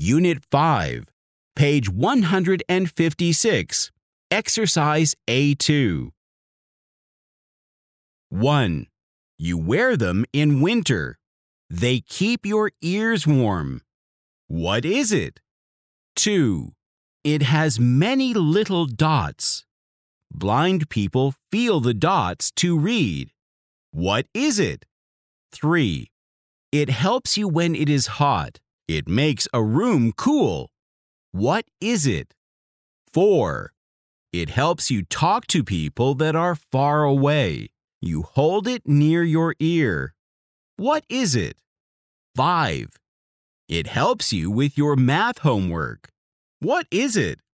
Unit 5, page 156, Exercise A2. 1. You wear them in winter. They keep your ears warm. What is it? 2. It has many little dots. Blind people feel the dots to read. What is it? 3. It helps you when it is hot. It makes a room cool. What is it? 4. It helps you talk to people that are far away. You hold it near your ear. What is it? 5. It helps you with your math homework. What is it?